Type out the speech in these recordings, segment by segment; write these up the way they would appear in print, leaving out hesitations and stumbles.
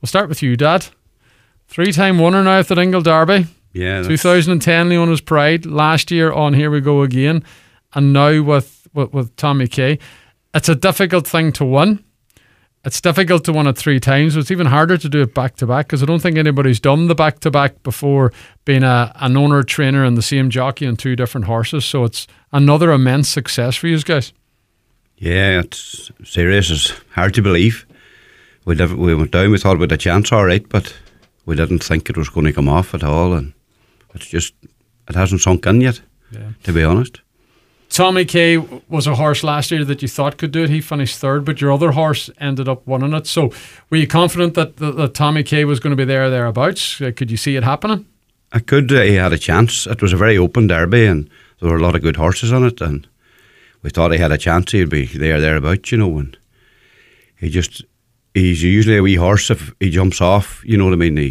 We'll start with you, Dad. 3-time winner now at the Dingle Derby. Yeah. 2010, Leona's Pride. Last year on Here We Go Again. And now with Tommy Kay. It's a difficult thing to win. It's difficult to win it 3 times. It's even harder to do it back-to-back because I don't think anybody's done the back-to-back before being an owner, trainer and the same jockey on 2 different horses. So it's another immense success for you guys. Yeah, it's serious. It's hard to believe. We went down, we thought we had a chance all right, but we didn't think it was going to come off at all. And it's just, it hasn't sunk in yet, to be honest. Tommy Kay was a horse last year that you thought could do it. He finished 3rd, but your other horse ended up winning it. So were you confident that Tommy Kay was going to be thereabouts? Could you see it happening? I could. He had a chance. It was a very open derby and there were a lot of good horses on it, and we thought he had a chance. He'd be thereabouts, and he's usually a wee horse. If he jumps off, you know what I mean,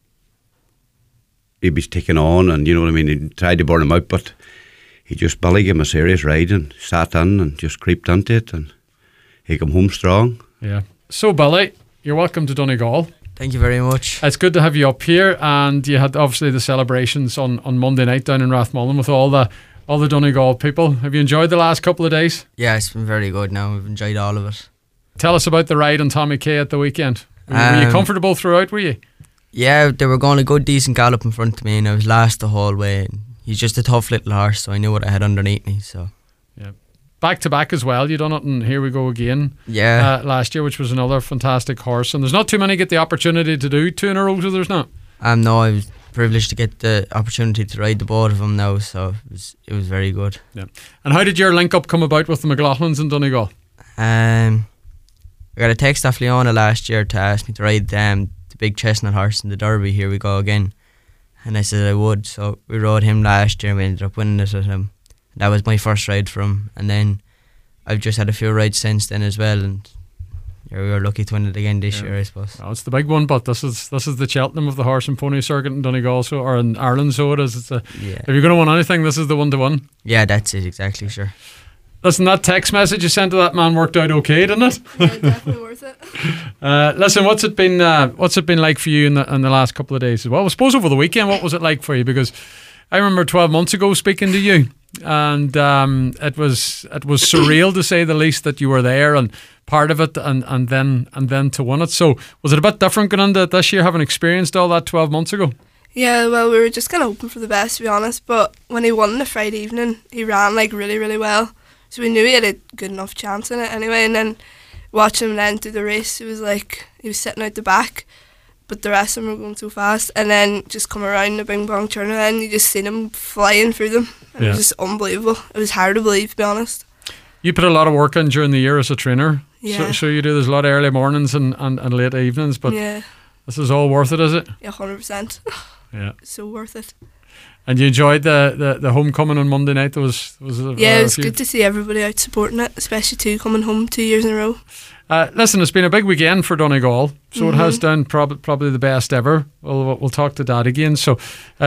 he'd be taken on, and you know what I mean, he tried to burn him out, but Billy gave him a serious ride and sat in and just creeped into it, and he came home strong. Yeah. So Billy, you're welcome to Donegal. Thank you very much. It's good to have you up here, and you had obviously the celebrations on Monday night down in Rathmullen with all the Donegal people. Have you enjoyed the last couple of days? Yeah, it's been very good now. We've enjoyed all of it. Tell us about the ride on Tommy Kay at the weekend. Were you comfortable throughout, were you? Yeah, they were going a good decent gallop in front of me, and I was last the whole way. He's just a tough little horse, so I knew what I had underneath me. So yeah, back to back as well. You done it, and Here We Go Again. Yeah, last year, which was another fantastic horse. And there's not too many get the opportunity to do 2 in a row. So there's not. No, I was privileged to get the opportunity to ride the both of them now. So it was very good. Yeah. And how did your link up come about with the McLaughlins in Donegal? I got a text off Leona last year to ask me to ride the big chestnut horse in the Derby. Here We Go Again. And I said I would, so we rode him last year and we ended up winning it with him. That was my first ride for him, and then I've just had a few rides since then as well, and we were lucky to win it again this year, I suppose. Oh, it's the big one, but this is the Cheltenham of the horse and pony circuit in Donegal, or in Ireland, so it is. If you're going to win anything, this is the one to win. Yeah, that's it, exactly, sure. Listen, that text message you sent to that man worked out okay, didn't it? Yeah, definitely worth it. Listen, what's it been like for you in the last couple of days as well? I suppose over the weekend, what was it like for you? Because I remember 12 months ago speaking to you, and it was surreal to say the least that you were there and part of it, and then to win it. So was it a bit different going into it this year, having experienced all that 12 months ago? Yeah, well, we were just kind of hoping for the best, to be honest. But when he won the Friday evening, he ran really, really well. So we knew he had a good enough chance in it anyway. And then watching him then through the race, it was like he was sitting out the back, but the rest of them were going so fast. And then just come around the bing bong turn, and you just seen him flying through them. It was just unbelievable. It was hard to believe, to be honest. You put a lot of work in during the year as a trainer. Yeah. So you do. There's a lot of early mornings and late evenings, but this is all worth it, is it? Yeah, 100%. Yeah. So worth it. And you enjoyed the homecoming on Monday night? It was good to see everybody out supporting it, especially coming home 2 years in a row. Listen, it's been a big weekend for Donegal, so it has done probably the best ever. We'll talk to Dad again. So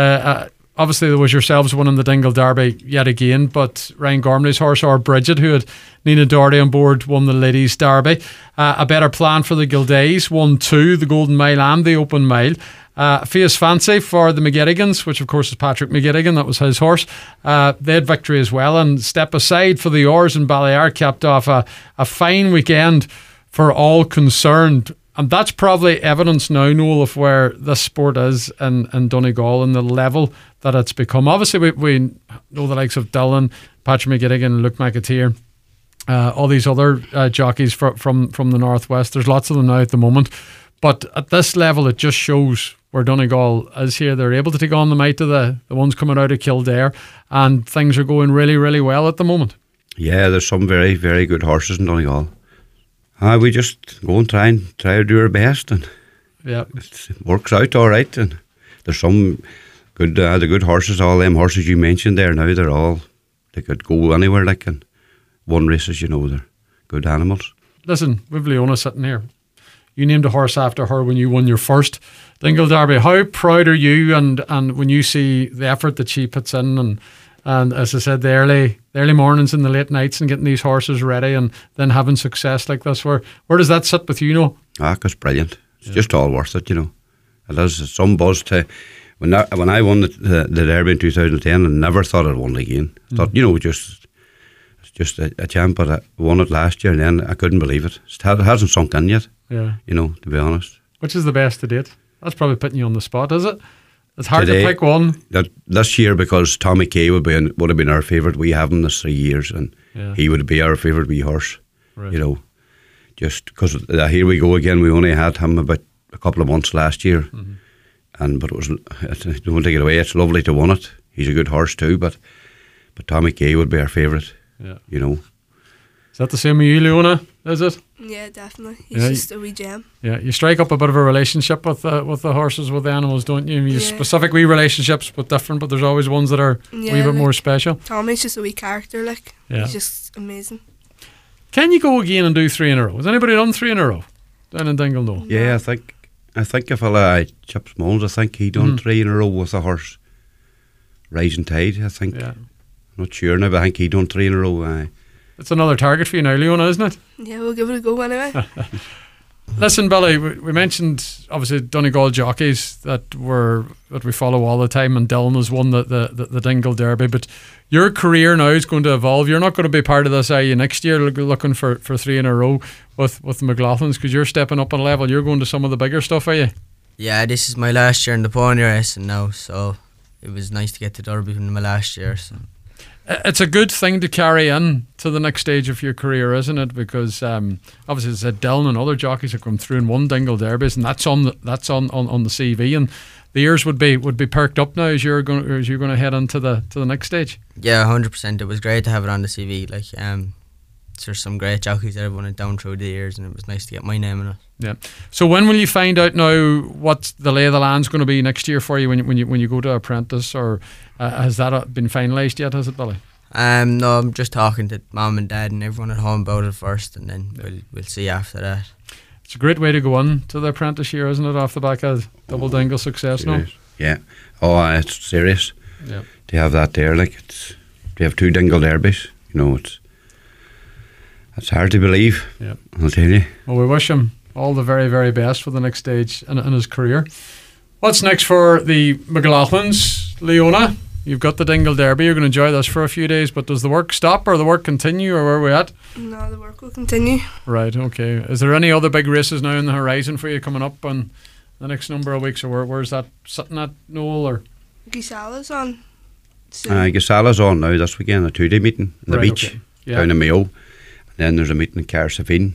obviously there was yourselves winning the Dingle Derby yet again, but Ryan Gormley's horse, Our Bridget, who had Nina Doherty on board, won the Ladies Derby. A Better Plan for the Gildays, won 2, the Golden Mile and the Open Mile. Fierce Fancy for the McGettigans, which of course is Patrick McGettigan, that was his horse. They had victory as well. And Step Aside for the Oars in Balear capped off a fine weekend for all concerned. And that's probably evidence now, Noel, of where this sport is in Donegal and the level that it's become. Obviously, we know the likes of Dylan, Patrick McGettigan, Luke McAteer, all these other jockeys from the Northwest. There's lots of them now at the moment. But at this level, it just shows where Donegal is here. They're able to take on the might of the ones coming out of Kildare, and things are going really, really well at the moment. Yeah, there's some very, very good horses in Donegal. We just go and try to do our best, and it works out all right. And there's some good, the good horses, all them horses you mentioned there now, they could go anywhere, like, and won races, they're good animals. Listen, we've Leona sitting here. You named a horse after her when you won your first Dingle Derby. How proud are you, and when you see the effort that she puts in, and as I said, the early mornings and the late nights and getting these horses ready and then having success like this, where does that sit with you, Noel? It's brilliant. It's just all worth it, you know. It has some buzz to. When I won the Derby in 2010, I never thought I'd won it again. I thought, you know, it's just a champ, but I won it last year, and then I couldn't believe it. It hasn't sunk in yet. Yeah. You know, to be honest. Which is the best to date? That's probably putting you on the spot, is it? It's hard Today, to pick one. This year, because Tommy Kay would have been our favourite. We have him this 3 years, and he would be our favourite wee horse. Right. You know, just because here we go again. We only had him about a couple of months last year, but it was. Don't take it away. It's lovely to win it. He's a good horse too, but Tommy Kay would be our favourite. Yeah. You know. Is that the same with you, Leona? Is it? Yeah, definitely. He's just a wee gem. Yeah, you strike up a bit of a relationship with the horses, with the animals, don't you? You specific wee relationships, but different. But there's always ones that are a wee bit more special. Tommy's just a wee character, like he's just amazing. Can you go again and do 3 in a row? Has anybody done 3 in a row down in Dingle? No. Yeah, I think a fella, Chips Mullins, I think he done 3 in a row with a horse. Rising Tide, I think. Yeah. I'm not sure now, but I think he done 3 in a row. It's another target for you now, Leona, isn't it? Yeah, we'll give it a go anyway. Listen, Billy, we mentioned obviously Donegal jockeys that we follow all the time, and Dylan has won the Dingle Derby. But your career now is going to evolve. You're not going to be part of this, are you, next year, looking for 3 in a row with the McLaughlins, because you're stepping up a level. You're going to some of the bigger stuff, are you? Yeah, this is my last year in the pony racing now, so it was nice to get to Derby from my last year. So. It's a good thing to carry in to the next stage of your career, isn't it? Because obviously, as I said, Dylan and other jockeys have come through and won Dingle Derbies, and that's on the CV, and the ears would be perked up now as you're going to head into the next stage. Yeah, 100%. It was great to have it on the CV. Like, there's some great jockeys that have won it down through the years, and it was nice to get my name in it. Yeah. So when will you find out now what the lay of the land's going to be next year for you when you go to apprentice, or has that been finalised yet? Has it, Billy? No, I'm just talking to Mum and Dad and everyone at home about it first, and then we'll see after that. It's a great way to go on to the apprentice year, isn't it? Off the back of double Dingle success, no? Yeah. Oh, it's serious. Yeah. To have that there, like to have 2 Dingle Derbies, you know, it's hard to believe. Yeah. I'll tell you. Well, we wish him all the very, very best for the next stage in his career. What's next for the McLaughlins, Leona? You've got the Dingle Derby. You're going to enjoy this for a few days, but does the work stop or the work continue, or where are we at? No, the work will continue. Right, okay. Is there any other big races now on the horizon for you coming up on the next number of weeks, or where's that sitting at, Noel? Or Gisala's on. Gisala's on now this weekend, a 2-day meeting on the beach down in Mayo. And then there's a meeting in Carsafine.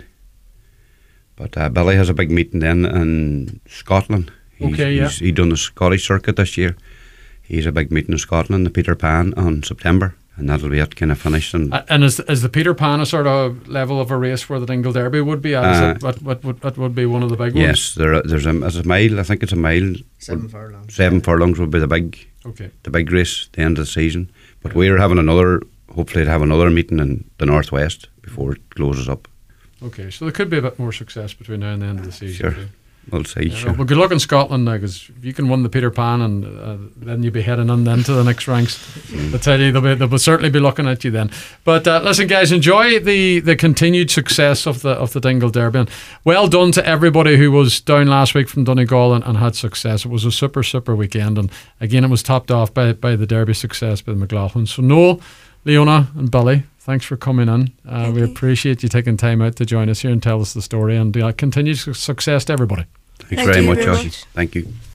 But Billy has a big meeting then in Scotland. He done the Scottish circuit this year. He's a big meeting in Scotland, the Peter Pan, on September, and that'll be it kind of finished. And is the Peter Pan a sort of level of a race where the Dingle Derby would be at? What would be one of the big ones? Yes, there's a mile. I think it's a mile. 7 furlongs. 7 furlongs would be the big race, the end of the season. But we're having hopefully to have another meeting in the northwest before it closes up. Okay, so there could be a bit more success between now and the end of the season. Sure. We'll see. Yeah, sure. well, good luck in Scotland now, because if you can win the Peter Pan, and then you'll be heading on then to the next ranks. I tell you, they'll certainly be looking at you then. But listen, guys, enjoy the continued success of the Dingle Derby, and well done to everybody who was down last week from Donegal and had success. It was a super weekend, and again, it was topped off by the Derby success by the McLaughlin. So Noel, Leona, and Billy, thanks for coming in. We appreciate you taking time out to join us here and tell us the story, and continued success to everybody. Thanks very much, Josh. Thank you.